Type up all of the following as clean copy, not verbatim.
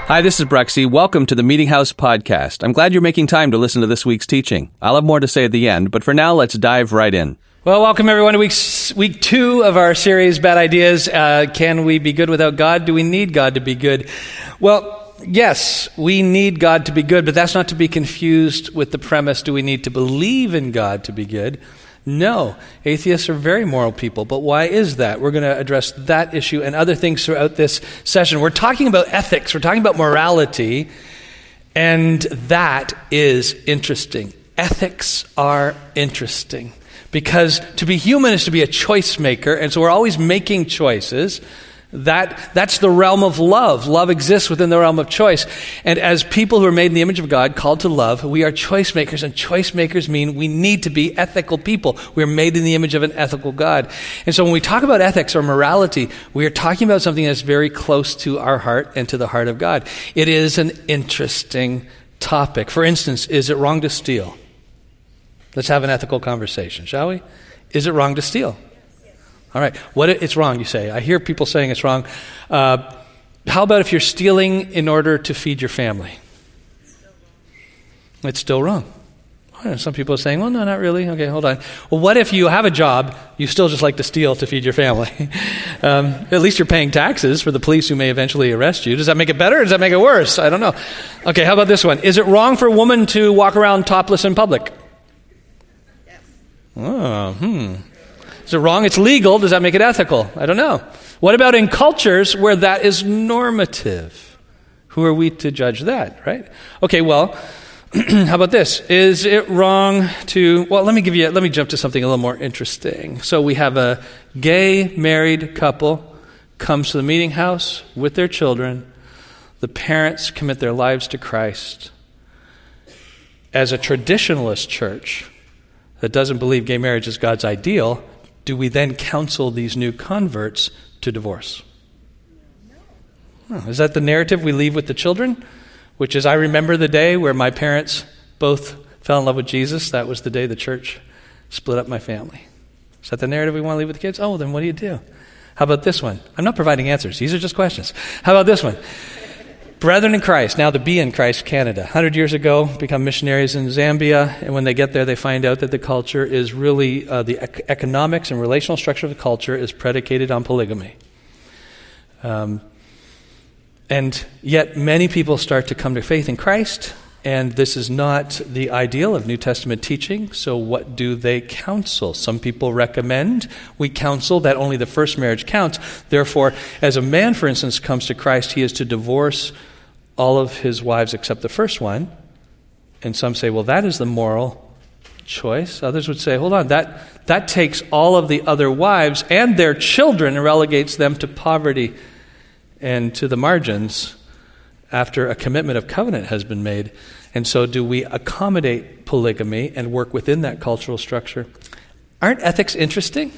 Hi, this is Brexy. Welcome to the Meeting House Podcast. I'm glad you're making time to listen to this week's teaching. I'll have more to say at the end, but for now, let's dive right in. Well, welcome everyone to week 2 of our series, Bad Ideas. Can we be good without God? Do we need God to be good? Well, yes, we need God to be good, but that's not to be confused with the premise, do we need to believe in God to be good? No, atheists are very moral people, but why is that? We're going to address that issue and other things throughout this session. We're talking about ethics, we're talking about morality, and that is interesting. Ethics are interesting because to be human is to be a choice maker, and so we're always making choices. That's the realm of love. Love exists within the realm of choice. And as people who are made in the image of God, called to love, we are choice makers, and choice makers mean we need to be ethical people. We're made in the image of an ethical God. And so when we talk about ethics or morality, we are talking about something that's very close to our heart and to the heart of God. It is an interesting topic. For instance, is it wrong to steal? Let's have an ethical conversation, shall we? Is it wrong to steal? All right. It's wrong, you say. I hear people saying it's wrong. How about if you're stealing in order to feed your family? It's still wrong. Some people are saying, well, no, not really. Okay, hold on. Well, what if you have a job, you still just like to steal to feed your family? At least you're paying taxes for the police who may eventually arrest you. Does that make it better or does that make it worse? I don't know. Okay, how about this one? Is it wrong for a woman to walk around topless in public? Yes. Is it wrong? It's legal. Does that make it ethical? I don't know. What about in cultures where that is normative? Who are we to judge that, right? Okay, well, how about this? Is it wrong to, well, let me jump to something a little more interesting. So we have a gay married couple comes to the meeting house with their children. The parents commit their lives to Christ. As a traditionalist church that doesn't believe gay marriage is God's ideal, do we then counsel these new converts to divorce? Is that the narrative we leave with the children? Which is, I remember the day where my parents both fell in love with Jesus. That was the day the church split up my family. Is that the narrative we want to leave with the kids? Oh, then what do you do? How about this one? I'm not providing answers. These are just questions. How about this one? Brethren in Christ, now the Be in Christ Canada, 100 years ago, become missionaries in Zambia, and when they get there, they find out that the culture is really, the economics and relational structure of the culture is predicated on polygamy. And yet many people start to come to faith in Christ, and this is not the ideal of New Testament teaching, so what do they counsel? Some people recommend we counsel that only the first marriage counts. Therefore, as a man, for instance, comes to Christ, he is to divorce all of his wives except the first one. And some say, well, that is the moral choice. Others would say, hold on, that takes all of the other wives and their children and relegates them to poverty and to the margins after a commitment of covenant has been made. And so do we accommodate polygamy and work within that cultural structure? Aren't ethics interesting?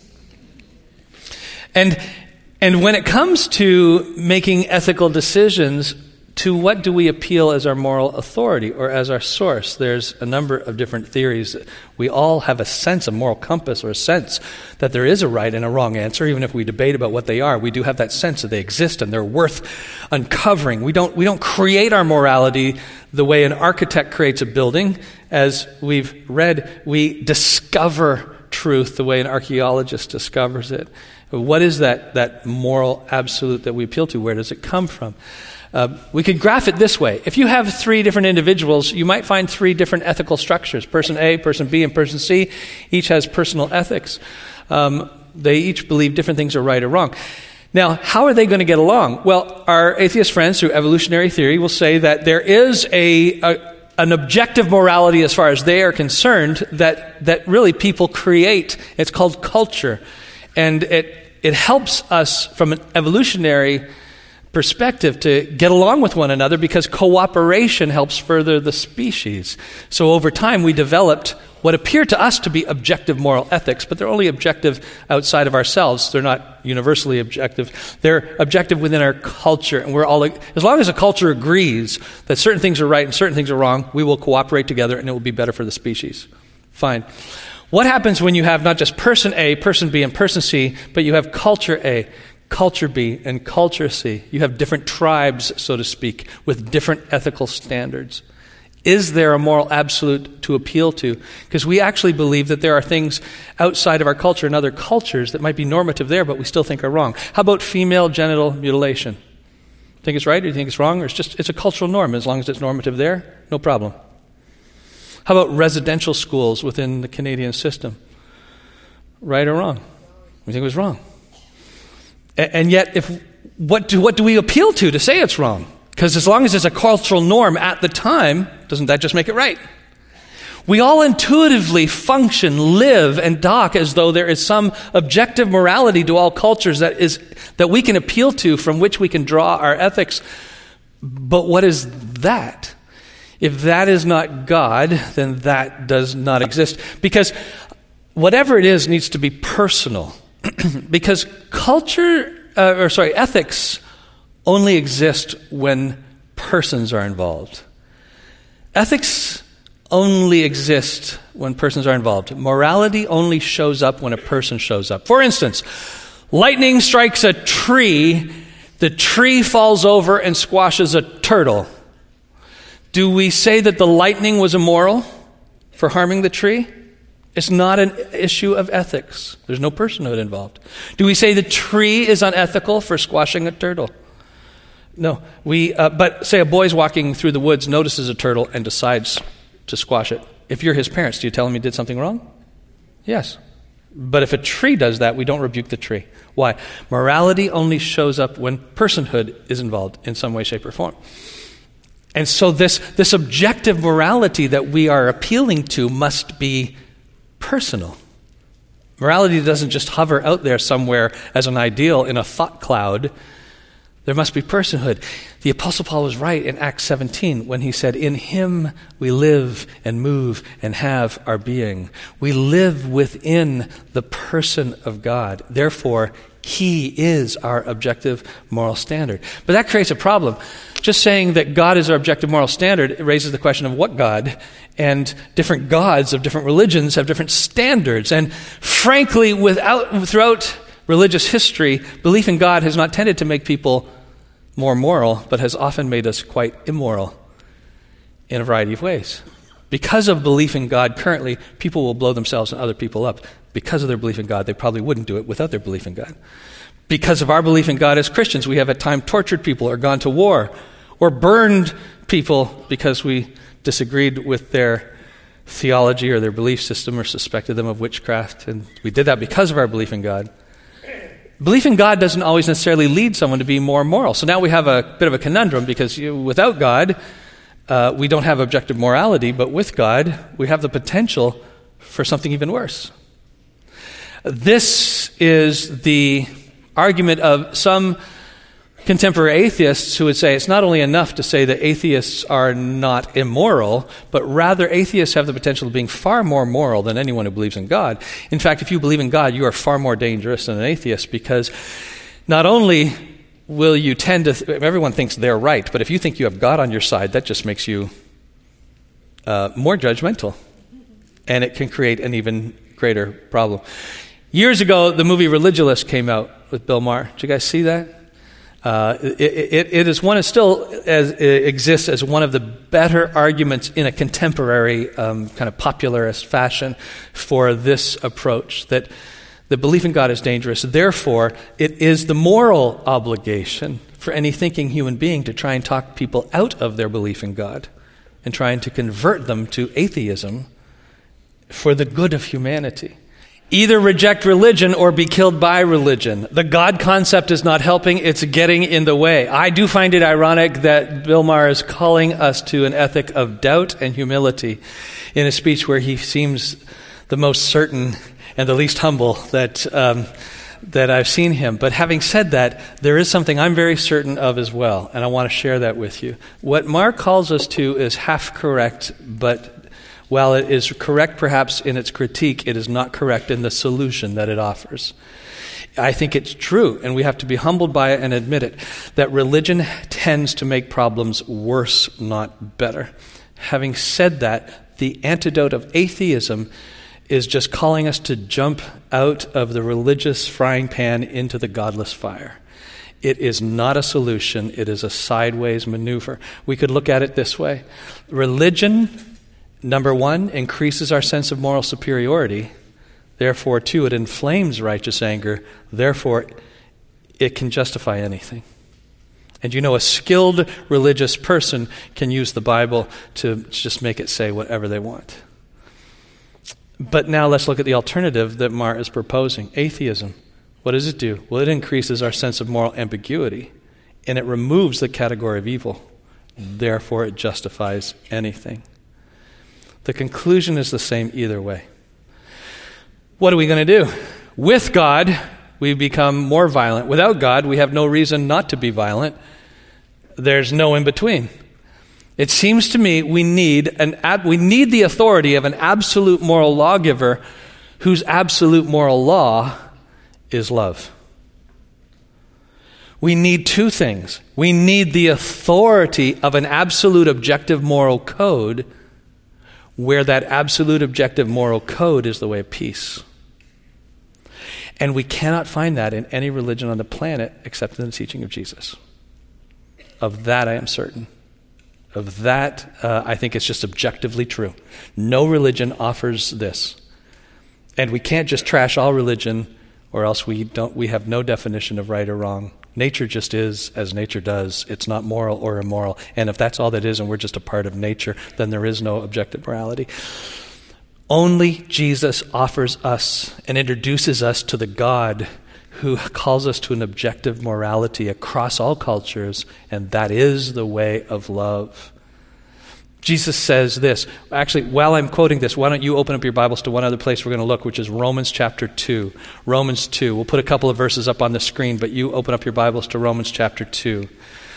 And when it comes to making ethical decisions, to what do we appeal as our moral authority or as our source? There's a number of different theories. We all have a sense, a moral compass or a sense that there is a right and a wrong answer, even if we debate about what they are. We do have that sense that they exist and they're worth uncovering. We don't create our morality the way an architect creates a building. As we've read, we discover truth the way an archaeologist discovers it. What is that moral absolute that we appeal to? Where does it come from? We could graph it this way. If you have 3 different individuals, you might find 3 different ethical structures. Person A, person B, and person C each has personal ethics. They each believe different things are right or wrong. Now, how are they going to get along? Well, our atheist friends through evolutionary theory will say that there is an objective morality as far as they are concerned that really people create. It's called culture. And it helps us from an evolutionary perspective to get along with one another because cooperation helps further the species. So over time we developed what appear to us to be objective moral ethics, but they're only objective outside of ourselves. They're not universally objective. They're objective within our culture. And we're all, as long as a culture agrees that certain things are right and certain things are wrong, we will cooperate together and it will be better for the species. Fine. What happens when you have not just person A, person B, and person C, but you have culture A? culture B and culture C. You have different tribes, so to speak, with different ethical standards. Is there a moral absolute to appeal to? Because we actually believe that there are things outside of our culture and other cultures that might be normative there, but we still think are wrong. How about female genital mutilation? Think it's right, or do you think it's wrong? Or it's a cultural norm. As long as it's normative there, no problem. How about residential schools within the Canadian system? Right or wrong? We think it was wrong. And yet, what do we appeal to say it's wrong? Because as long as it's a cultural norm at the time, doesn't that just make it right? We all intuitively function, live, and talk as though there is some objective morality to all cultures that we can appeal to, from which we can draw our ethics. But what is that? If that is not God, then that does not exist. Because whatever it is needs to be personal. Because ethics only exist when persons are involved. Ethics only exist when persons are involved. Morality only shows up when a person shows up. For instance, lightning strikes a tree, the tree falls over and squashes a turtle. Do we say that the lightning was immoral for harming the tree? It's not an issue of ethics. There's no personhood involved. Do we say the tree is unethical for squashing a turtle? No. But say a boy's walking through the woods, notices a turtle, and decides to squash it. If you're his parents, do you tell him he did something wrong? Yes. But if a tree does that, we don't rebuke the tree. Why? Morality only shows up when personhood is involved in some way, shape, or form. And so this objective morality that we are appealing to must be personal. Morality doesn't just hover out there somewhere as an ideal in a thought cloud. There must be personhood. The Apostle Paul was right in Acts 17 when he said, "In him we live and move and have our being." We live within the person of God. Therefore, he is our objective moral standard. But that creates a problem. Just saying that God is our objective moral standard raises the question of what God, and different gods of different religions have different standards. And frankly, throughout religious history, belief in God has not tended to make people more moral, but has often made us quite immoral in a variety of ways. Because of belief in God currently, people will blow themselves and other people up. Because of their belief in God, they probably wouldn't do it without their belief in God. Because of our belief in God as Christians, we have at times tortured people or gone to war or burned people because we disagreed with their theology or their belief system or suspected them of witchcraft. And we did that because of our belief in God. Belief in God doesn't always necessarily lead someone to be more moral. So now we have a bit of a conundrum, because without God, we don't have objective morality, but with God, we have the potential for something even worse. This is the argument of some contemporary atheists who would say it's not only enough to say that atheists are not immoral, but rather atheists have the potential of being far more moral than anyone who believes in God. In fact, if you believe in God, you are far more dangerous than an atheist, because not only will you tend to, everyone thinks they're right, but if you think you have God on your side, that just makes you more judgmental, and it can create an even greater problem. Years ago, the movie Religulous came out with Bill Maher. Did you guys see that? It is one. It still exists as one of the better arguments in a contemporary kind of popularist fashion for this approach, that the belief in God is dangerous. Therefore, it is the moral obligation for any thinking human being to try and talk people out of their belief in God and trying to convert them to atheism for the good of humanity. Either reject religion or be killed by religion. The God concept is not helping, it's getting in the way. I do find it ironic that Bill Maher is calling us to an ethic of doubt and humility in a speech where he seems the most certain and the least humble that I've seen him. But having said that, there is something I'm very certain of as well, and I want to share that with you. What Maher calls us to is half correct, but while it is correct perhaps in its critique, it is not correct in the solution that it offers. I think it's true, and we have to be humbled by it and admit it, that religion tends to make problems worse, not better. Having said that, the antidote of atheism is just calling us to jump out of the religious frying pan into the godless fire. It is not a solution. It is a sideways maneuver. We could look at it this way. Religion, number one, increases our sense of moral superiority. Therefore, two, it inflames righteous anger. Therefore, it can justify anything. And a skilled religious person can use the Bible to just make it say whatever they want. But now let's look at the alternative that Marr is proposing, atheism. What does it do? Well, it increases our sense of moral ambiguity, and it removes the category of evil. Therefore, it justifies anything. The conclusion is the same either way. What are we going to do? With God, we become more violent. Without God, we have no reason not to be violent. There's no in between. It seems to me we need the authority of an absolute moral lawgiver whose absolute moral law is love. We need two things. We need the authority of an absolute objective moral code where that absolute objective moral code is the way of peace. And we cannot find that in any religion on the planet except in the teaching of Jesus. Of that I am certain. Of that, I think it's just objectively true. No religion offers this. And we can't just trash all religion, or else we have no definition of right or wrong. Nature just is as nature does. It's not moral or immoral. And if that's all that is, and we're just a part of nature, then there is no objective morality. Only Jesus offers us and introduces us to the God who calls us to an objective morality across all cultures, and that is the way of love. Jesus says this. Actually, while I'm quoting this, why don't you open up your Bibles to one other place we're going to look, which is Romans chapter 2. Romans 2. We'll put a couple of verses up on the screen, but you open up your Bibles to Romans chapter 2.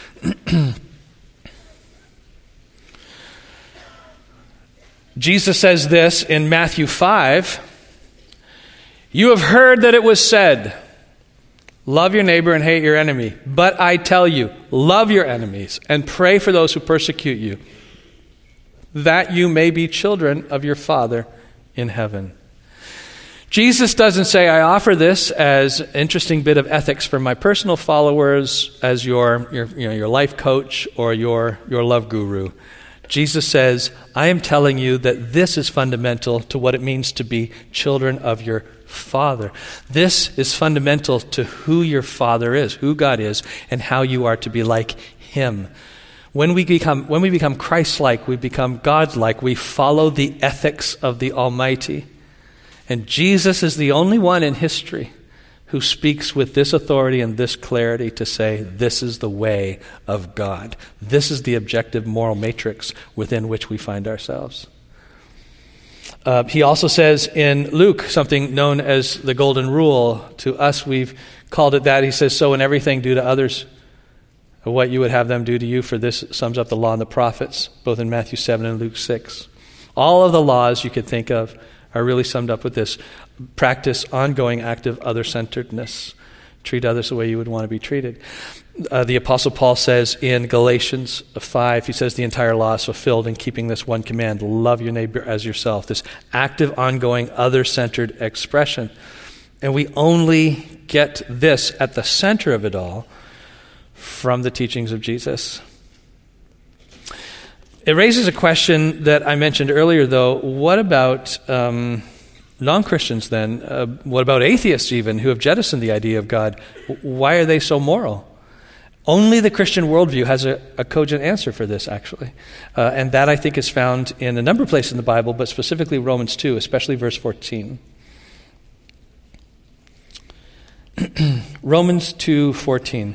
Jesus says this in Matthew 5. You have heard that it was said, love your neighbor and hate your enemy. But I tell you, love your enemies and pray for those who persecute you, that you may be children of your Father in heaven. Jesus doesn't say, I offer this as an interesting bit of ethics for my personal followers, as your life coach or your love guru. Jesus says, I am telling you that this is fundamental to what it means to be children of your Father. This is fundamental to who your Father is, who God is, and how you are to be like Him. When we become Christ-like, we become God-like. We follow the ethics of the Almighty. And Jesus is the only one in history who speaks with this authority and this clarity to say, this is the way of God. This is the objective moral matrix within which we find ourselves. He also says in Luke something known as the Golden Rule. To us, we've called it that. He says, so in everything, do to others what you would have them do to you, for this sums up the law and the prophets, both in Matthew 7 and Luke 6. All of the laws you could think of are really summed up with this. Practice ongoing active other-centeredness. Treat others the way you would want to be treated. The Apostle Paul says in Galatians 5, he says the entire law is fulfilled in keeping this one command, love your neighbor as yourself, this active, ongoing, other-centered expression. And we only get this at the center of it all from the teachings of Jesus. It raises a question that I mentioned earlier, though. What about non-Christians then? What about atheists even, who have jettisoned the idea of God? Why are they so moral? Only the Christian worldview has a cogent answer for this, actually. And that, I think, is found in a number of places in the Bible, but specifically Romans 2, especially verse 14. Romans 2:14.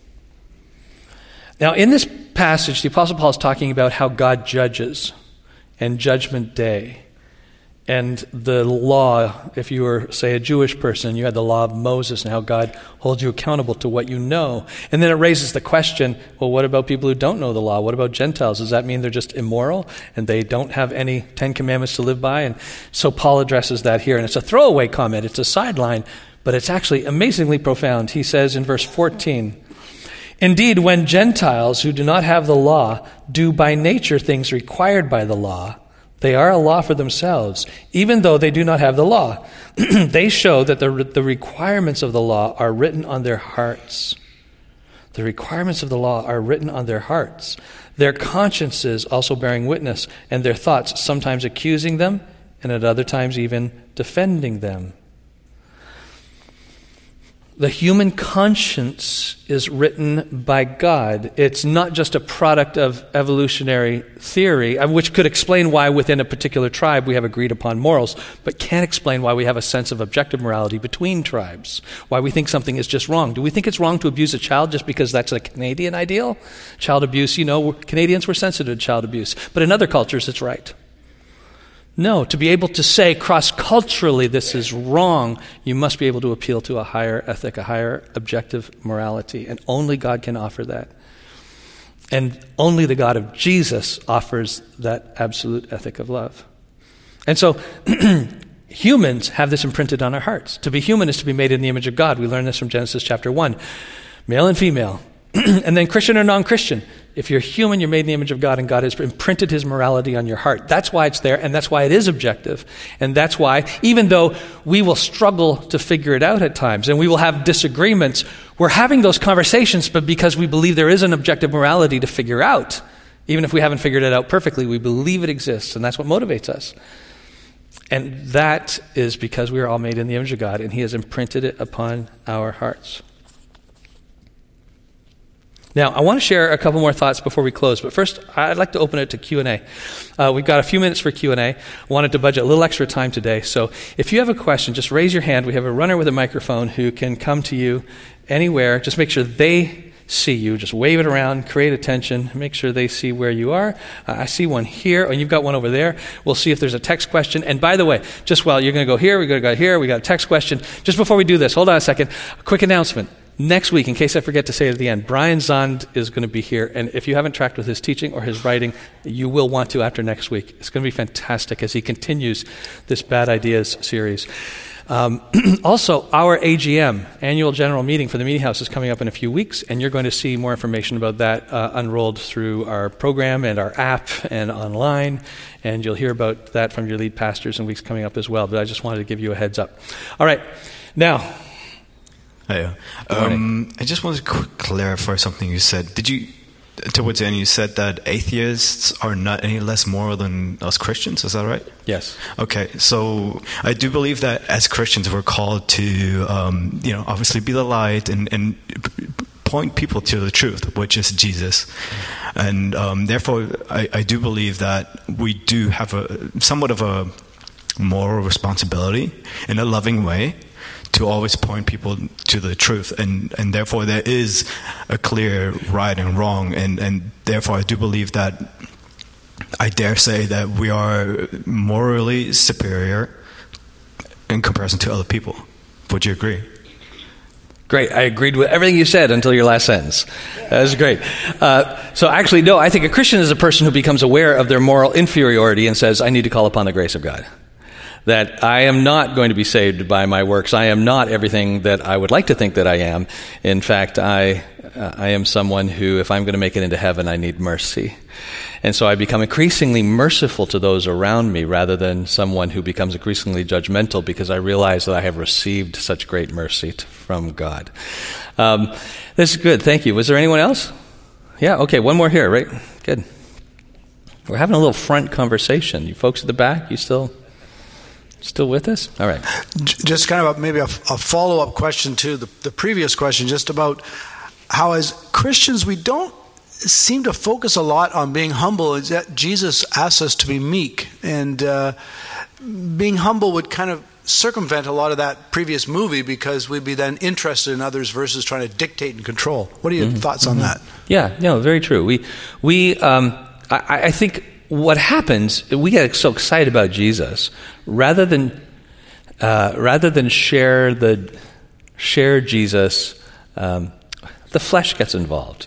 Now, in this passage, the Apostle Paul is talking about how God judges and Judgment Day. And the law, if you were, say, a Jewish person, you had the law of Moses and how God holds you accountable to what you know. And then it raises the question, well, what about people who don't know the law? What about Gentiles? Does that mean they're just immoral and they don't have any 10 commandments to live by? And so Paul addresses that here. And it's a throwaway comment. It's a sideline, but it's actually amazingly profound. He says in verse 14, indeed, when Gentiles who do not have the law do by nature things required by the law, They are a law for themselves, even though they do not have the law. They show that the requirements of the law are written on their hearts. The requirements of the law are written on their hearts, their consciences also bearing witness, and their thoughts sometimes accusing them, and at other times even defending them. The human conscience is written by God. It's not just a product of evolutionary theory, which could explain why within a particular tribe we have agreed upon morals, but can't explain why we have a sense of objective morality between tribes, why we think something is just wrong. Do we think it's wrong to abuse a child just because that's a Canadian ideal? Child abuse, Canadians were sensitive to child abuse, but in other cultures it's right. No, to be able to say cross-culturally this is wrong, you must be able to appeal to a higher ethic, a higher objective morality, and only God can offer that. And only the God of Jesus offers that absolute ethic of love. And so humans have this imprinted on our hearts. To be human is to be made in the image of God. We learn this from Genesis chapter 1. Male and female. And then Christian or non-Christian. If you're human, you're made in the image of God, and God has imprinted his morality on your heart. That's why it's there, and that's why it is objective. And that's why, even though we will struggle to figure it out at times, and we will have disagreements, we're having those conversations, but because we believe there is an objective morality to figure out, even if we haven't figured it out perfectly, we believe it exists, and that's what motivates us. And that is because we are all made in the image of God, and he has imprinted it upon our hearts. Now, I want to share a couple more thoughts before we close, but first, I'd like to open it to Q&A. We've got a few minutes for Q&A. I wanted to budget a little extra time today, so if you have a question, just raise your hand. We have a runner with a microphone who can come to you anywhere. Just make sure they see you. Just wave it around, create attention, make sure they see where you are. I see one here, and you've got one over there. We'll see if there's a text question. And by the way, just while you're going to go here, we're going to go here, we got a text question. Just before we do this, hold on a second. A quick announcement. Next week, in case I forget to say it at the end, Brian Zond is going to be here, and if you haven't tracked with his teaching or his writing, you will want to after next week. It's going to be fantastic as he continues this Bad Ideas series. Also, our AGM, Annual General Meeting for the Meeting House, is coming up in a few weeks, and you're going to see more information about that unrolled through our program and our app and online, and you'll hear about that from your lead pastors in weeks coming up as well, but I just wanted to give you a heads up. All right, now... I just wanted to clarify something you said. Towards the end, you said that atheists are not any less moral than us Christians. Is that right? Yes. Okay, so I do believe that as Christians, we're called to, obviously be the light and point people to the truth, which is Jesus. And therefore, I do believe that we do have somewhat of a moral responsibility in a loving way to always point people to the truth, and therefore there is a clear right and wrong, and therefore I do believe that I dare say that we are morally superior in comparison to other people. Would you agree? Great. I agreed with everything you said until your last sentence. That was great. So actually, no, I think a Christian is a person who becomes aware of their moral inferiority and says, I need to call upon the grace of God. That I am not going to be saved by my works. I am not everything that I would like to think that I am. In fact, I am someone who, if I'm going to make it into heaven, I need mercy. And so I become increasingly merciful to those around me rather than someone who becomes increasingly judgmental because I realize that I have received such great mercy from God. This is good. Thank you. Was there anyone else? Yeah, okay, one more here, right? Good. We're having a little front conversation. You folks at the back, you still with us? All right. Just kind of maybe a follow-up question to the previous question, just about how as Christians we don't seem to focus a lot on being humble. Is that Jesus asks us to be meek, and being humble would kind of circumvent a lot of that previous movie because we'd be then interested in others versus trying to dictate and control. What are your thoughts on that? Yeah, no, very true. I think what happens, we get so excited about Jesus, rather than share Jesus, the flesh gets involved.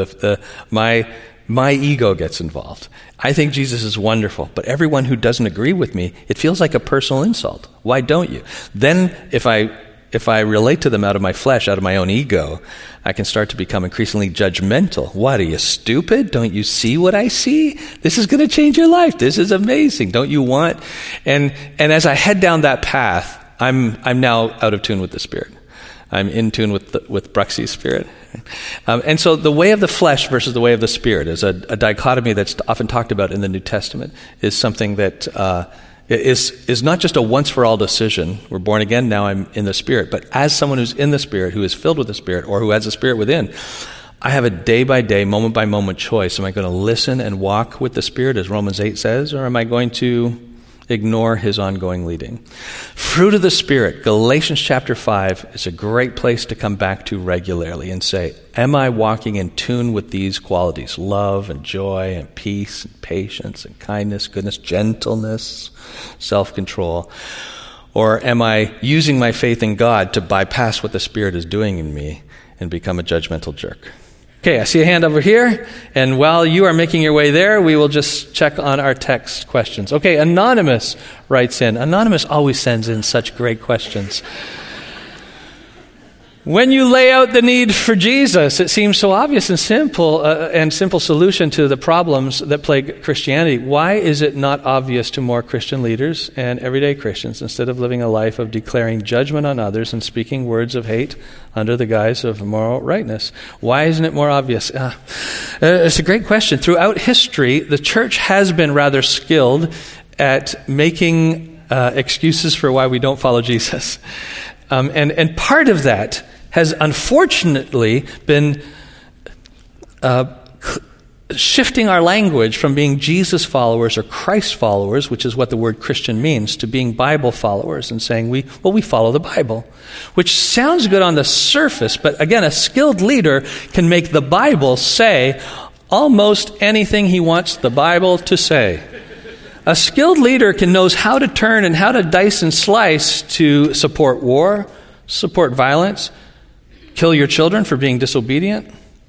My ego gets involved. I think Jesus is wonderful, but everyone who doesn't agree with me, it feels like a personal insult. Why don't you? Then if I if I relate to them out of my flesh, out of my own ego, I can start to become increasingly judgmental. What, are you stupid? Don't you see what I see? This is going to change your life. This is amazing. Don't you want? And as I head down that path, I'm now out of tune with the Spirit. I'm in tune with Bruxy's Spirit. And so the way of the flesh versus the way of the Spirit is a dichotomy that's often talked about in the New Testament, is something that is not just a once-for-all decision. We're born again, now I'm in the Spirit. But as someone who's in the Spirit, who is filled with the Spirit, or who has the Spirit within, I have a day-by-day, moment-by-moment choice. Am I going to listen and walk with the Spirit, as Romans 8 says, or am I going to ignore his ongoing leading? Fruit of the Spirit, Galatians chapter 5, is a great place to come back to regularly and say, am I walking in tune with these qualities? Love and joy and peace and patience and kindness, goodness, gentleness, self-control. Or am I using my faith in God to bypass what the Spirit is doing in me and become a judgmental jerk? Okay, I see a hand over here, and while you are making your way there, we will just check on our text questions. Okay, Anonymous writes in. Anonymous always sends in such great questions. When you lay out the need for Jesus, it seems so obvious and simple solution to the problems that plague Christianity. Why is it not obvious to more Christian leaders and everyday Christians, instead of living a life of declaring judgment on others and speaking words of hate under the guise of moral rightness? Why isn't it more obvious? It's a great question. Throughout history, the church has been rather skilled at making excuses for why we don't follow Jesus. And part of that has unfortunately been shifting our language from being Jesus followers or Christ followers, which is what the word Christian means, to being Bible followers and saying we follow the Bible, which sounds good on the surface, but again, a skilled leader can make the Bible say almost anything he wants the Bible to say. A skilled leader knows how to turn and how to dice and slice to support war, support violence, kill your children for being disobedient,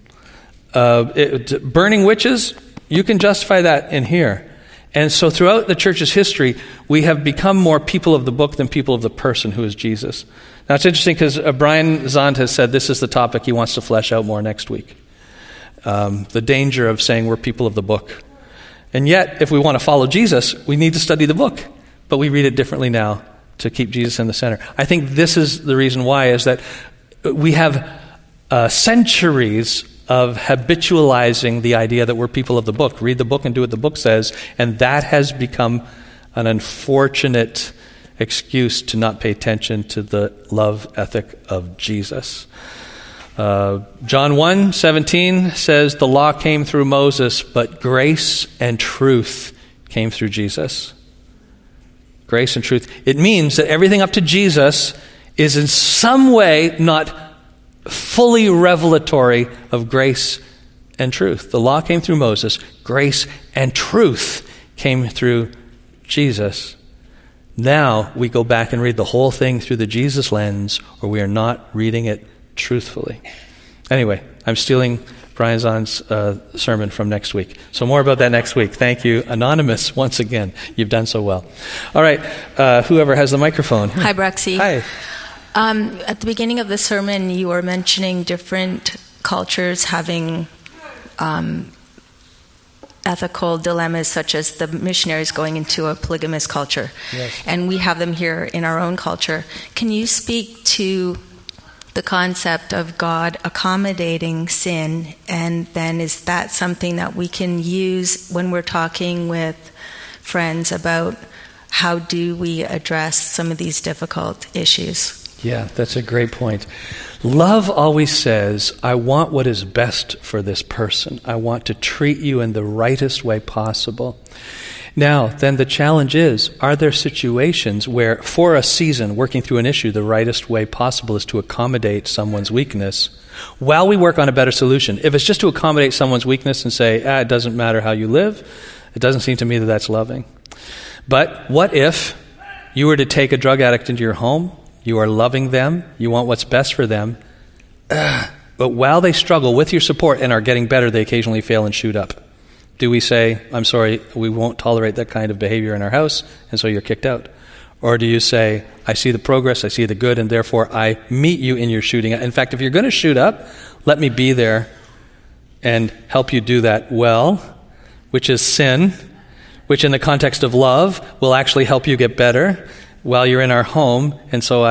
burning witches. You can justify that in here. And so throughout the church's history, we have become more people of the book than people of the person, who is Jesus. Now it's interesting because Brian Zahnd has said this is the topic he wants to flesh out more next week. The danger of saying we're people of the book. And yet, if we want to follow Jesus, we need to study the book. But we read it differently now to keep Jesus in the center. I think this is the reason why, is that we have centuries of habitualizing the idea that we're people of the book. Read the book and do what the book says. And that has become an unfortunate excuse to not pay attention to the love ethic of Jesus. John 1:17 says, the law came through Moses, but grace and truth came through Jesus. Grace and truth. It means that everything up to Jesus is in some way not fully revelatory of grace and truth. The law came through Moses. Grace and truth came through Jesus. Now we go back and read the whole thing through the Jesus lens, or we are not reading it truthfully. Anyway, I'm stealing Brian Zahn's sermon from next week. So more about that next week. Thank you, Anonymous, once again. You've done so well. All right, whoever has the microphone. Hi, Bruxy. Hi. At the beginning of the sermon, you were mentioning different cultures having ethical dilemmas, such as the missionaries going into a polygamous culture. Yes. And we have them here in our own culture. Can you speak to the concept of God accommodating sin, and then is that something that we can use when we're talking with friends about how do we address some of these difficult issues? Yeah, that's a great point. Love always says, I want what is best for this person. I want to treat you in the rightest way possible. Now, then the challenge is, are there situations where, for a season, working through an issue, the rightest way possible is to accommodate someone's weakness while we work on a better solution? If it's just to accommodate someone's weakness and say, it doesn't matter how you live, it doesn't seem to me that that's loving. But what if you were to take a drug addict into your home, you are loving them, you want what's best for them, but while they struggle with your support and are getting better, they occasionally fail and shoot up. Do we say, I'm sorry, we won't tolerate that kind of behavior in our house, and so you're kicked out? Or do you say, I see the progress, I see the good, and therefore I meet you in your shooting? In fact, if you're going to shoot up, let me be there and help you do that well, which is sin, which in the context of love will actually help you get better while you're in our home. And so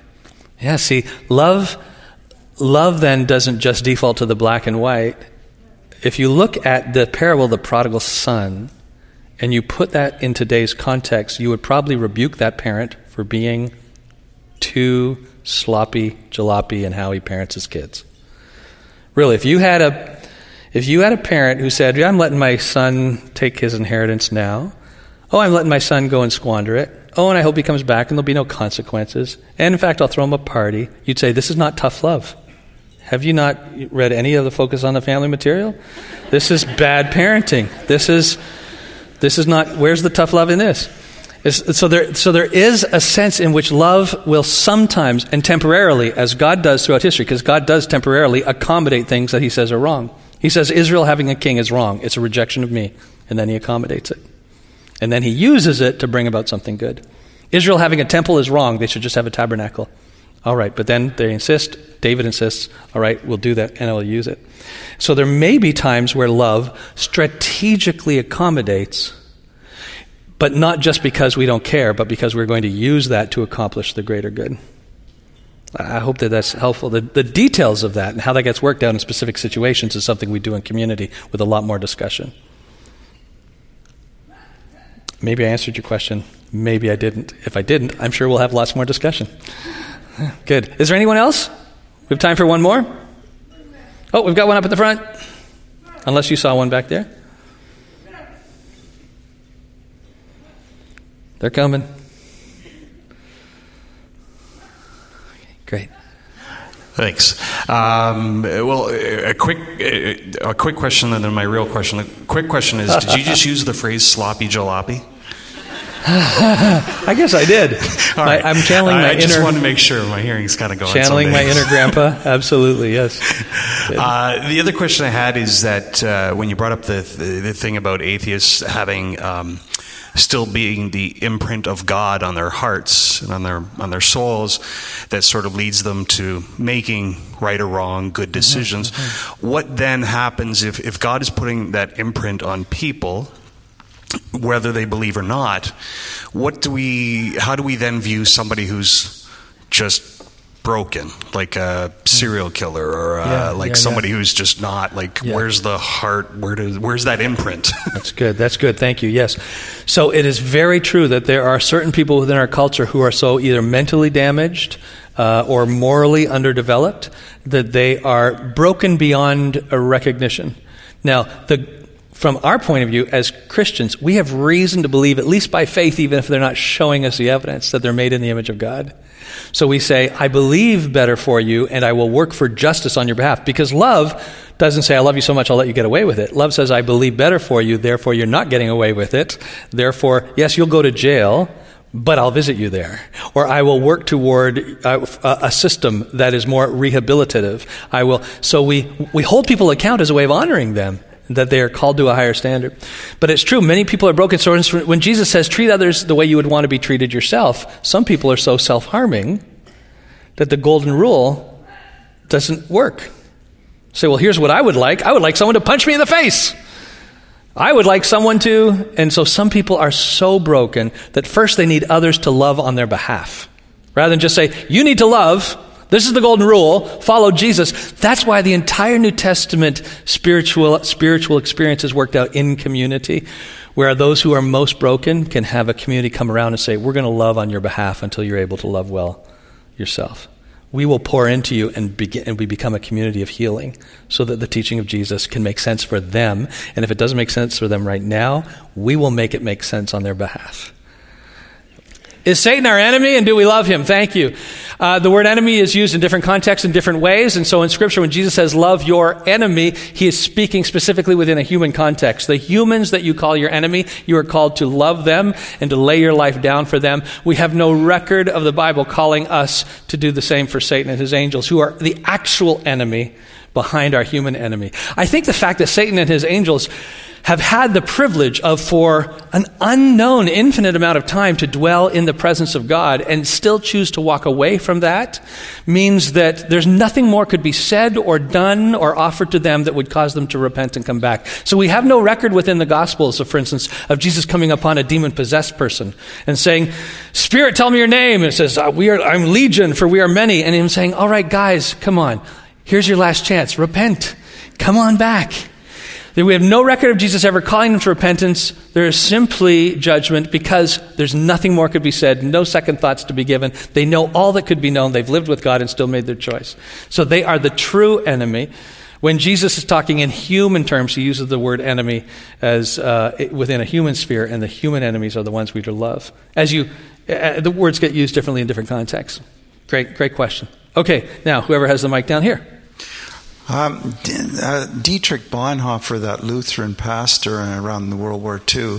love then doesn't just default to the black and white. If you look at the parable of the prodigal son, and you put that in today's context, you would probably rebuke that parent for being too sloppy, jalopy in how he parents his kids. Really, if you had a parent who said, I'm letting my son take his inheritance now. Oh, I'm letting my son go and squander it. Oh, and I hope he comes back and there'll be no consequences. And in fact, I'll throw him a party. You'd say, this is not tough love. Have you not read any of the Focus on the Family material? This is bad parenting. This is not, where's the tough love in this? So there is a sense in which love will sometimes and temporarily, as God does throughout history, because God does temporarily accommodate things that he says are wrong. He says Israel having a king is wrong. It's a rejection of me. And then he accommodates it. And then he uses it to bring about something good. Israel having a temple is wrong. They should just have a tabernacle. All right, but then they insist, David insists, all right, we'll do that and I'll use it. So there may be times where love strategically accommodates, but not just because we don't care, but because we're going to use that to accomplish the greater good. I hope that that's helpful. The details of that and how that gets worked out in specific situations is something we do in community with a lot more discussion. Maybe I answered your question. Maybe I didn't. If I didn't, I'm sure we'll have lots more discussion. Good. Is there anyone else? We have time for one more? Oh, we've got one up at the front. Unless you saw one back there. They're coming. Great. Thanks. Well, a quick question and then my real question. The quick question is, did you just use the phrase sloppy jalopy? I guess I did. Right. I'm channeling my inner... I just want to make sure my hearing's kind of going. Channeling my inner grandpa. Absolutely, yes. The other question I had is that when you brought up the thing about atheists having... still being the imprint of God on their hearts and on their souls, that sort of leads them to making right or wrong, good decisions. Mm-hmm. What then happens if God is putting that imprint on people, whether they believe or not? How do we then view somebody who's just broken, like a serial killer or somebody who's just not where's the heart, where's that imprint? That's good, thank you. Yes, so it is very true that there are certain people within our culture who are so either mentally damaged or morally underdeveloped that they are broken beyond a recognition. Now, from our point of view as Christians, we have reason to believe, at least by faith, even if they're not showing us the evidence, that they're made in the image of God. So we say, I believe better for you and I will work for justice on your behalf. Because love doesn't say, I love you so much I'll let you get away with it. Love says, I believe better for you, therefore you're not getting away with it. Therefore, yes, you'll go to jail, but I'll visit you there. Or I will work toward a system that is more rehabilitative. So we hold people account as a way of honoring them, that they are called to a higher standard. But it's true, many people are broken. So when Jesus says, treat others the way you would want to be treated yourself, some people are so self-harming that the golden rule doesn't work. Say, well, here's what I would like. I would like someone to punch me in the face. I would like someone to... And so some people are so broken that first they need others to love on their behalf. Rather than just say, you need to love... This is the golden rule. Follow Jesus. That's why the entire New Testament spiritual experience is worked out in community, where those who are most broken can have a community come around and say, we're going to love on your behalf until you're able to love well yourself. We will pour into you and we become a community of healing so that the teaching of Jesus can make sense for them. And if it doesn't make sense for them right now, we will make it make sense on their behalf. Is Satan our enemy and do we love him? Thank you. The word enemy is used in different contexts in different ways. And so in Scripture, when Jesus says love your enemy, he is speaking specifically within a human context. The humans that you call your enemy, you are called to love them and to lay your life down for them. We have no record of the Bible calling us to do the same for Satan and his angels, who are the actual enemy behind our human enemy. I think the fact that Satan and his angels have had the privilege of, for an unknown infinite amount of time, to dwell in the presence of God and still choose to walk away from that means that there's nothing more could be said or done or offered to them that would cause them to repent and come back. So we have no record within the Gospels, for instance, of Jesus coming upon a demon-possessed person and saying, "Spirit, tell me your name." And it says, "I'm Legion, for we are many." And him saying, "All right, guys, come on. Here's your last chance. Repent. Come on back." We have no record of Jesus ever calling them to repentance. There is simply judgment because there's nothing more could be said, no second thoughts to be given. They know all that could be known. They've lived with God and still made their choice. So they are the true enemy. When Jesus is talking in human terms, he uses the word enemy as within a human sphere, and the human enemies are the ones we are to love. The words get used differently in different contexts. Great question. Okay, now whoever has the mic down here. Dietrich Bonhoeffer, that Lutheran pastor around the World War II,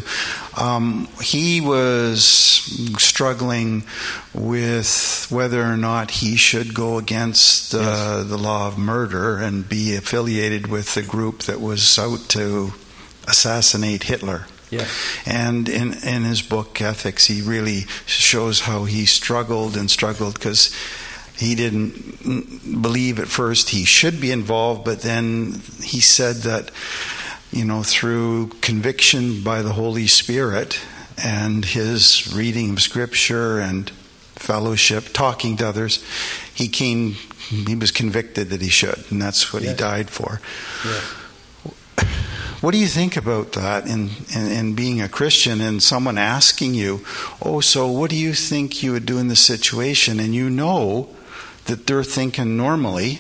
he was struggling with whether or not he should go against the law of murder and be affiliated with the group that was out to assassinate Hitler. Yes. And in his book, Ethics, he really shows how he struggled because he didn't believe at first he should be involved, but then he said that, through conviction by the Holy Spirit and his reading of Scripture and fellowship, talking to others, he was convicted that he should, and that's what he died for. Yes. What do you think about that in being a Christian and someone asking you, so what do you think you would do in this situation? And that they're thinking normally,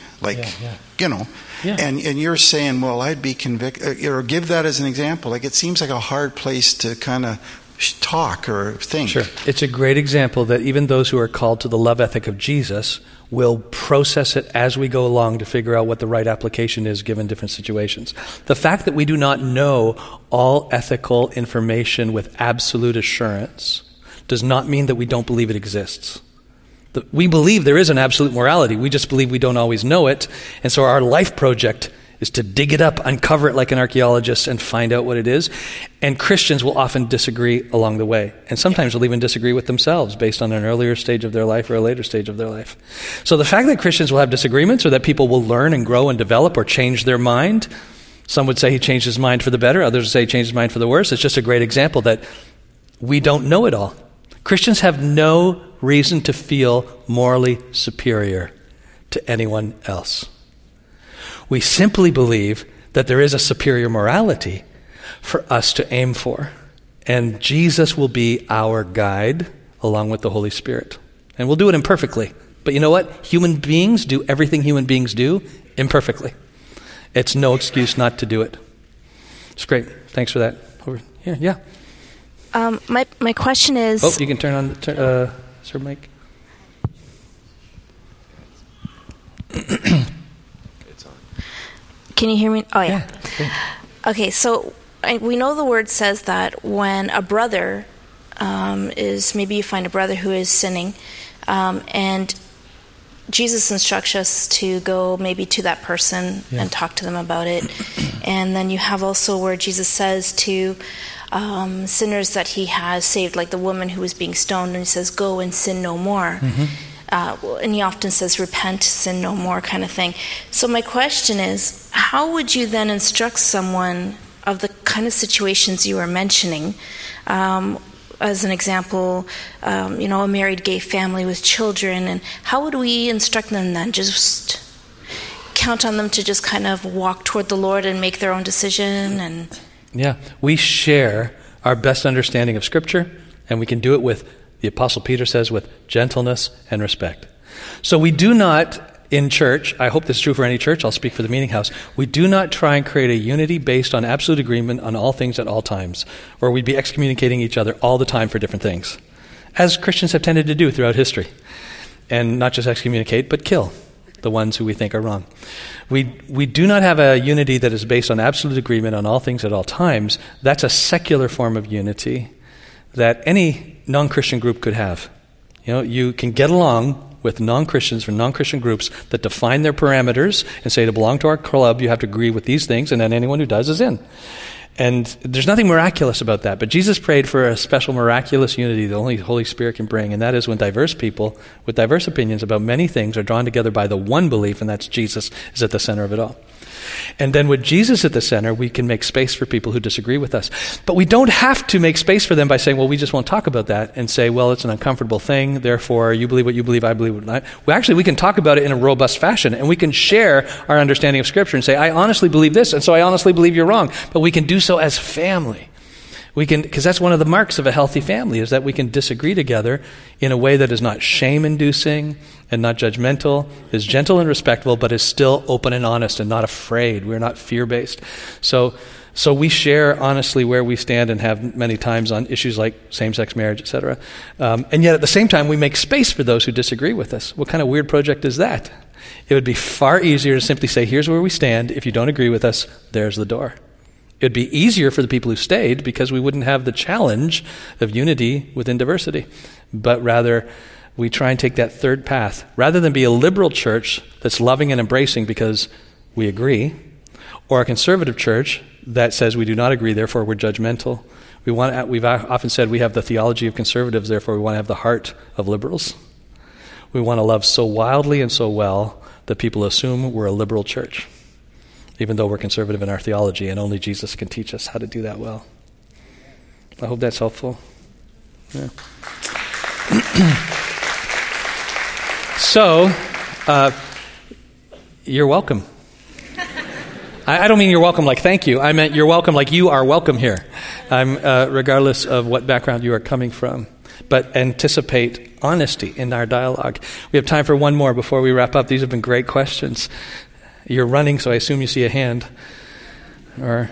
and you're saying, well, I'd be convicted, or give that as an example. It seems like a hard place to kind of talk or think. Sure. It's a great example that even those who are called to the love ethic of Jesus will process it as we go along to figure out what the right application is given different situations. The fact that we do not know all ethical information with absolute assurance does not mean that we don't believe it exists. We believe there is an absolute morality. We just believe we don't always know it. And so our life project is to dig it up, uncover it like an archaeologist, and find out what it is. And Christians will often disagree along the way. And sometimes they'll even disagree with themselves based on an earlier stage of their life or a later stage of their life. So the fact that Christians will have disagreements, or that people will learn and grow and develop or change their mind, some would say he changed his mind for the better, others would say he changed his mind for the worse. It's just a great example that we don't know it all. Christians have no reason to feel morally superior to anyone else. We simply believe that there is a superior morality for us to aim for. And Jesus will be our guide along with the Holy Spirit. And we'll do it imperfectly. But you know what? Human beings do everything human beings do imperfectly. It's no excuse not to do it. It's great. Thanks for that. Over here. Yeah. My question is... Oh, you can turn on the Sir Mike. Can you hear me? Oh, yeah. Yeah. Okay, so we know the word says that when a brother maybe you find a brother who is sinning, and Jesus instructs us to go maybe to that person and talk to them about it. And then you have also where Jesus says to sinners that he has saved, like the woman who was being stoned, and he says, go and sin no more. And he often says, repent, sin no more, kind of thing. So my question is, how would you then instruct someone of the kind of situations you are mentioning? As an example, a married gay family with children, and how would we instruct them then? Just count on them to just kind of walk toward the Lord and make their own decision? Yeah, we share our best understanding of Scripture, and we can do it with, the Apostle Peter says, with gentleness and respect. So we do not, in church, I hope this is true for any church, I'll speak for the Meeting House, we do not try and create a unity based on absolute agreement on all things at all times, or we'd be excommunicating each other all the time for different things, as Christians have tended to do throughout history. And not just excommunicate, but kill the ones who we think are wrong. We do not have a unity that is based on absolute agreement on all things at all times. That's a secular form of unity that any non-Christian group could have. You can get along with non-Christians from non-Christian groups that define their parameters and say to belong to our club, you have to agree with these things, and then anyone who does is in. And there's nothing miraculous about that. But Jesus prayed for a special miraculous unity that only the Holy Spirit can bring. And that is when diverse people with diverse opinions about many things are drawn together by the one belief, and that's Jesus is at the center of it all. And then with Jesus at the center, we can make space for people who disagree with us. But we don't have to make space for them by saying, well, we just won't talk about that, and say, well, it's an uncomfortable thing, therefore you believe what you believe, I believe what I... Well, actually, we can talk about it in a robust fashion, and we can share our understanding of Scripture and say, I honestly believe this, and so I honestly believe you're wrong. But we can do so as family. We can, because that's one of the marks of a healthy family, is that we can disagree together in a way that is not shame-inducing and not judgmental, is gentle and respectful, but is still open and honest and not afraid. We're not fear-based. So we share honestly where we stand and have many times on issues like same-sex marriage, etc. And yet at the same time, we make space for those who disagree with us. What kind of weird project is that? It would be far easier to simply say, here's where we stand. If you don't agree with us, there's the door. It would be easier for the people who stayed because we wouldn't have the challenge of unity within diversity. But rather, we try and take that third path. Rather than be a liberal church that's loving and embracing because we agree, or a conservative church that says we do not agree, therefore we're judgmental. We've often said we have the theology of conservatives, therefore we want to have the heart of liberals. We want to love so wildly and so well that people assume we're a liberal church, even though we're conservative in our theology, and only Jesus can teach us how to do that well. I hope that's helpful. Yeah. So, you're welcome. I don't mean you're welcome like thank you. I meant you're welcome like you are welcome here, regardless of what background you are coming from. But anticipate honesty in our dialogue. We have time for one more before we wrap up. These have been great questions. You're running, so I assume you see a hand. Or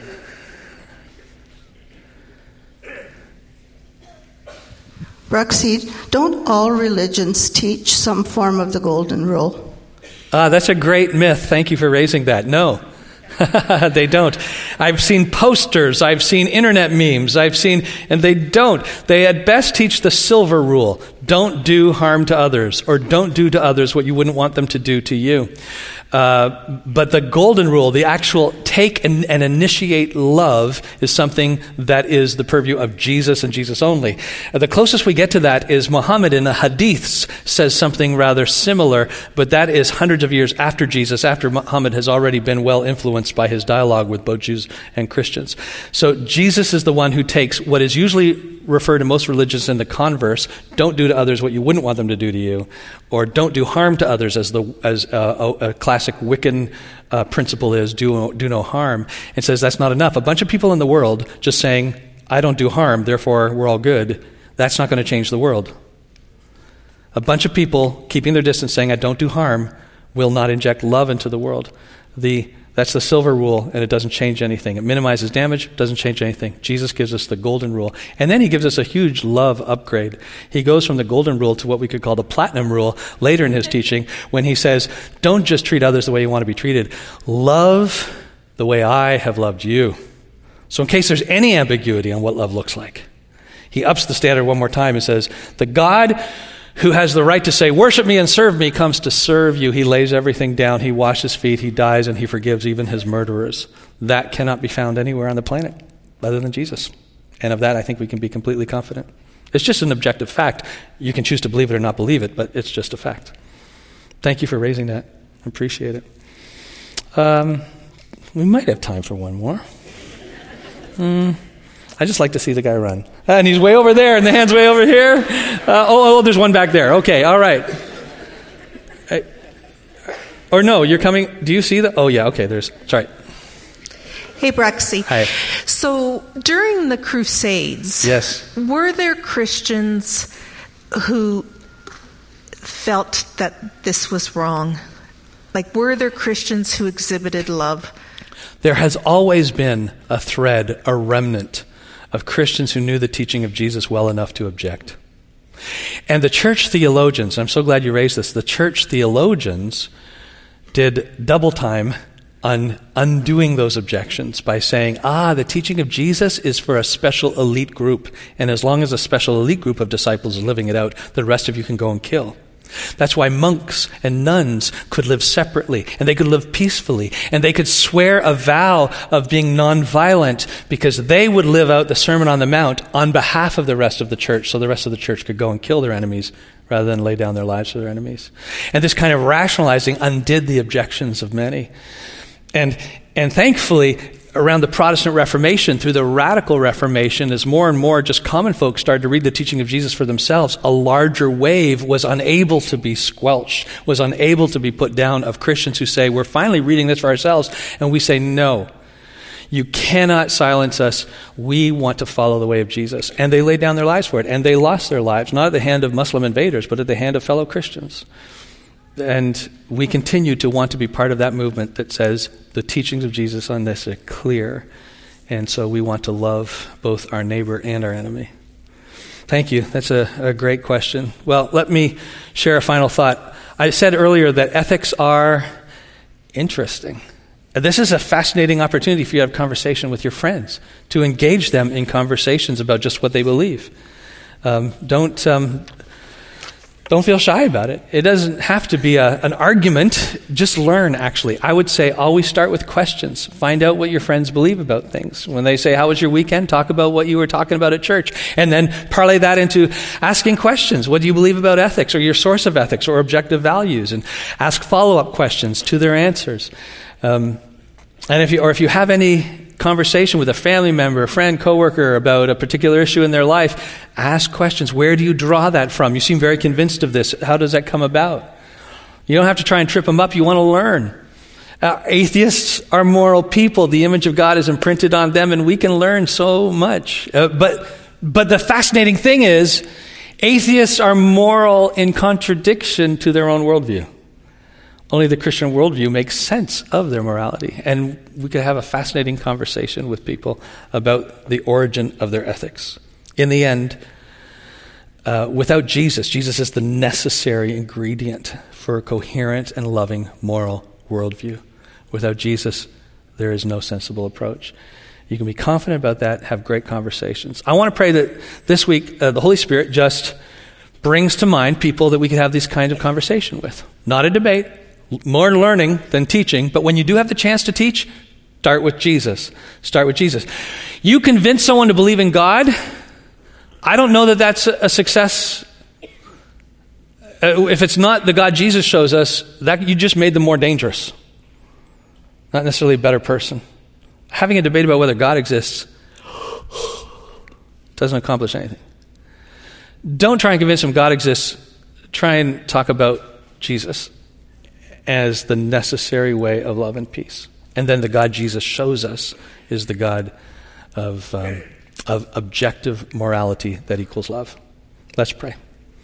Bruxy, don't all religions teach some form of the golden rule? That's a great myth. Thank you for raising that. No, they don't. I've seen posters. I've seen internet memes. And they don't. They at best teach the silver rule. Don't do harm to others, or don't do to others what you wouldn't want them to do to you. But the golden rule, the actual take and initiate love, is something that is the purview of Jesus and Jesus only. The closest we get to that is Muhammad in the Hadiths says something rather similar, but that is hundreds of years after Jesus, after Muhammad has already been well influenced by his dialogue with both Jews and Christians. So Jesus is the one who takes what is usually referred in most religions in the converse, don't do to others what you wouldn't want them to do to you, or don't do harm to others as a classic Wiccan principle is, do no harm, and says that's not enough. A bunch of people in the world just saying, I don't do harm, therefore we're all good, that's not going to change the world. A bunch of people keeping their distance saying, I don't do harm, will not inject love into the world. That's the silver rule, and it doesn't change anything. It minimizes damage, doesn't change anything. Jesus gives us the golden rule. And then he gives us a huge love upgrade. He goes from the golden rule to what we could call the platinum rule later in his teaching, when he says, don't just treat others the way you want to be treated. Love the way I have loved you. So in case there's any ambiguity on what love looks like, he ups the standard one more time and says, the God who has the right to say, worship me and serve me, comes to serve you. He lays everything down. He washes feet. He dies, and he forgives even his murderers. That cannot be found anywhere on the planet other than Jesus. And of that, I think we can be completely confident. It's just an objective fact. You can choose to believe it or not believe it, but it's just a fact. Thank you for raising that. I appreciate it. We might have time for one more. I just like to see the guy run. And he's way over there, and the hand's way over here. There's one back there. Okay, all right. Or no, you're coming. Do you see the? Oh, yeah, okay, sorry. Hey, Bruxy. Hi. So during the Crusades, yes, were there Christians who felt that this was wrong? Like, were there Christians who exhibited love? There has always been a thread, a remnant of Christians who knew the teaching of Jesus well enough to object. And the church theologians, I'm so glad you raised this, the church theologians did double time on undoing those objections by saying, the teaching of Jesus is for a special elite group, and as long as a special elite group of disciples is living it out, the rest of you can go and kill. That's why monks and nuns could live separately, and they could live peacefully, and they could swear a vow of being nonviolent because they would live out the Sermon on the Mount on behalf of the rest of the church, so the rest of the church could go and kill their enemies rather than lay down their lives for their enemies. And this kind of rationalizing undid the objections of many. And thankfully, around the Protestant Reformation, through the Radical Reformation, as more and more just common folks started to read the teaching of Jesus for themselves, a larger wave was unable to be squelched, was unable to be put down of Christians who say, we're finally reading this for ourselves, and we say, no, you cannot silence us. We want to follow the way of Jesus. And they laid down their lives for it, and they lost their lives, not at the hand of Muslim invaders, but at the hand of fellow Christians. And we continue to want to be part of that movement that says the teachings of Jesus on this are clear. And so we want to love both our neighbor and our enemy. Thank you. That's a great question. Well, let me share a final thought. I said earlier that ethics are interesting. This is a fascinating opportunity for you to have conversation with your friends, to engage them in conversations about just what they believe. Don't feel shy about it. It doesn't have to be an argument. Just learn, actually. I would say always start with questions. Find out what your friends believe about things. When they say, how was your weekend? Talk about what you were talking about at church. And then parlay that into asking questions. What do you believe about ethics or your source of ethics or objective values? And ask follow-up questions to their answers. And if you have any conversation with a family member, a friend, coworker about a particular issue in their life, ask questions. Where do you draw that from? You seem very convinced of this. How does that come about? You don't have to try and trip them up. You want to learn. Atheists are moral people. The image of God is imprinted on them, and we can learn so much. But the fascinating thing is, atheists are moral in contradiction to their own worldview. Only the Christian worldview makes sense of their morality. And we could have a fascinating conversation with people about the origin of their ethics. In the end, without Jesus is the necessary ingredient for a coherent and loving moral worldview. Without Jesus, there is no sensible approach. You can be confident about that, have great conversations. I want to pray that this week the Holy Spirit just brings to mind people that we can have these kinds of conversation with. Not a debate. More learning than teaching, but when you do have the chance to teach, start with Jesus. Start with Jesus. You convince someone to believe in God, I don't know that that's a success. If it's not the God Jesus shows us, that you just made them more dangerous. Not necessarily a better person. Having a debate about whether God exists doesn't accomplish anything. Don't try and convince them God exists. Try and talk about Jesus as the necessary way of love and peace. And then the God Jesus shows us is the God of objective morality that equals love. Let's pray.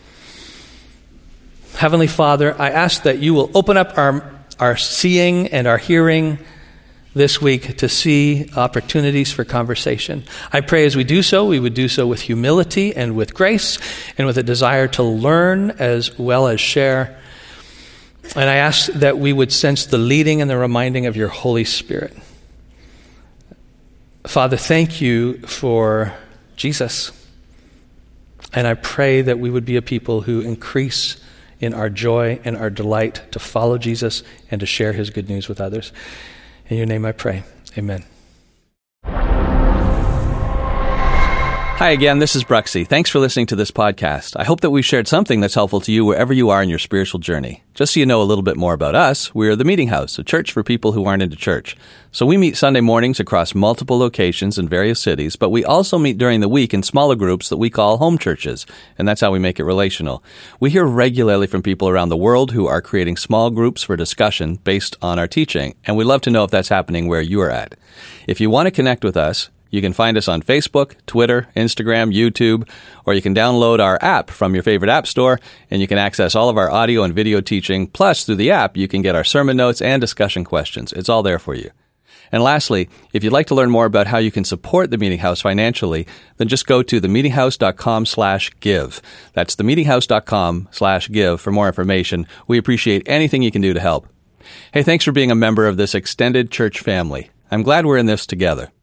Heavenly Father, I ask that you will open up our seeing and our hearing this week to see opportunities for conversation. I pray as we do so, we would do so with humility and with grace and with a desire to learn as well as share. And I ask that we would sense the leading and the reminding of your Holy Spirit. Father, thank you for Jesus. And I pray that we would be a people who increase in our joy and our delight to follow Jesus and to share his good news with others. In your name I pray. Amen. Hi again, this is Bruxy. Thanks for listening to this podcast. I hope that we've shared something that's helpful to you wherever you are in your spiritual journey. Just so you know a little bit more about us, we're the Meeting House, a church for people who aren't into church. So we meet Sunday mornings across multiple locations in various cities, but we also meet during the week in smaller groups that we call home churches, and that's how we make it relational. We hear regularly from people around the world who are creating small groups for discussion based on our teaching, and we'd love to know if that's happening where you are at. If you want to connect with us, you can find us on Facebook, Twitter, Instagram, YouTube, or you can download our app from your favorite app store, and you can access all of our audio and video teaching. Plus, through the app, you can get our sermon notes and discussion questions. It's all there for you. And lastly, if you'd like to learn more about how you can support the Meeting House financially, then just go to themeetinghouse.com/give. That's themeetinghouse.com/give for more information. We appreciate anything you can do to help. Hey, thanks for being a member of this extended church family. I'm glad we're in this together.